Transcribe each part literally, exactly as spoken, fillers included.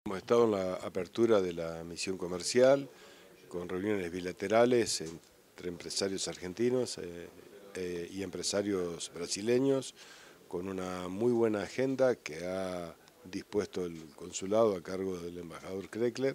Hemos estado en la apertura de la misión comercial, con reuniones bilaterales entre empresarios argentinos eh, eh, y empresarios brasileños, con una muy buena agenda que ha dispuesto el consulado a cargo del embajador Kreckler,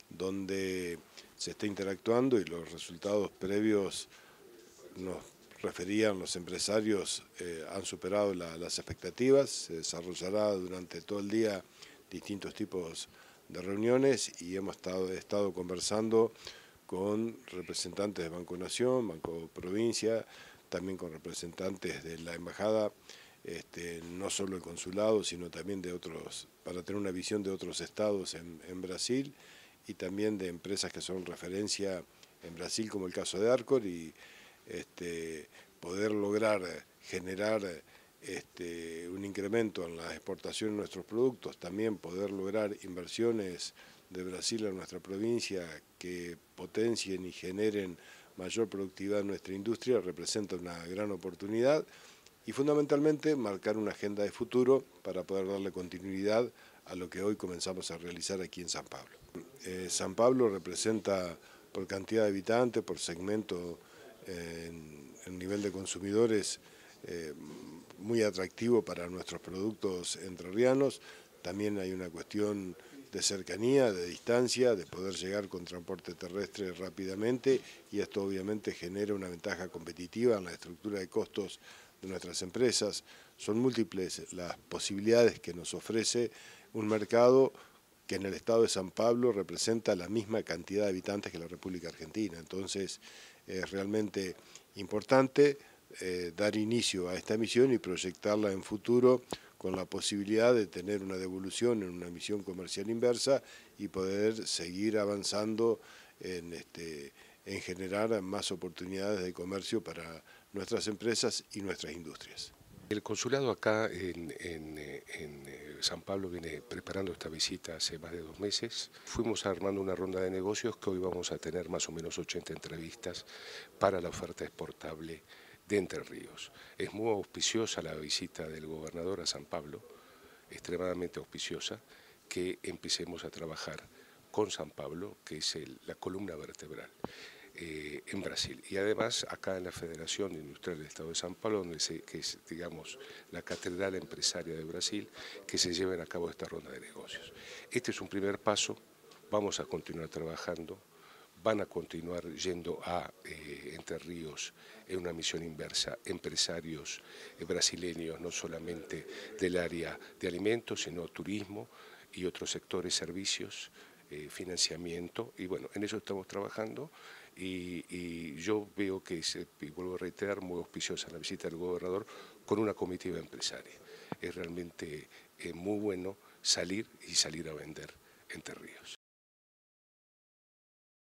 donde se está interactuando y los resultados previos nos referían los empresarios eh, han superado la, las expectativas. Se desarrollará durante todo el día distintos tipos de reuniones y hemos estado, estado conversando con representantes de Banco Nación, Banco Provincia, también con representantes de la embajada, este, no solo el consulado, sino también de otros, para tener una visión de otros estados en, en Brasil y también de empresas que son referencia en Brasil, como el caso de Arcor, y este, poder lograr generar este, un incremento en la exportación de nuestros productos, también poder lograr inversiones de Brasil en nuestra provincia que potencien y generen mayor productividad en nuestra industria, representa una gran oportunidad y fundamentalmente marcar una agenda de futuro para poder darle continuidad a lo que hoy comenzamos a realizar aquí en San Pablo. Eh, San Pablo representa por cantidad de habitantes, por segmento, eh, en, en nivel de consumidores, eh, muy atractivo para nuestros productos entrerrianos. También hay una cuestión de cercanía, de distancia, de poder llegar con transporte terrestre rápidamente y esto obviamente genera una ventaja competitiva en la estructura de costos de nuestras empresas. Son múltiples las posibilidades que nos ofrece un mercado que en el estado de San Pablo representa la misma cantidad de habitantes que la República Argentina. Entonces es realmente importante eh, dar inicio a esta misión y proyectarla en futuro con la posibilidad de tener una devolución en una misión comercial inversa y poder seguir avanzando en, este, en generar más oportunidades de comercio para nuestras empresas y nuestras industrias. El consulado acá en, en, en, San Pablo viene preparando esta visita hace más de dos meses. Fuimos armando una ronda de negocios que hoy vamos a tener más o menos ochenta entrevistas para la oferta exportable de Entre Ríos. Es muy auspiciosa la visita del gobernador a San Pablo, extremadamente auspiciosa, que empecemos a trabajar con San Pablo, que es el, la columna vertebral. Eh, en Brasil y además acá en la Federación Industrial del Estado de San Pablo, donde se, que es, digamos, la catedral empresaria de Brasil, que se lleven a cabo esta ronda de negocios. Este es un primer paso, vamos a continuar trabajando, van a continuar yendo a eh, Entre Ríos en una misión inversa, empresarios eh, brasileños, no solamente del área de alimentos, sino turismo y otros sectores, servicios, eh, financiamiento, y bueno, en eso estamos trabajando. Y, y yo veo que, es, y vuelvo a reiterar, muy auspiciosa la visita del gobernador con una comitiva empresaria. Es realmente eh, muy bueno salir y salir a vender Entre Ríos.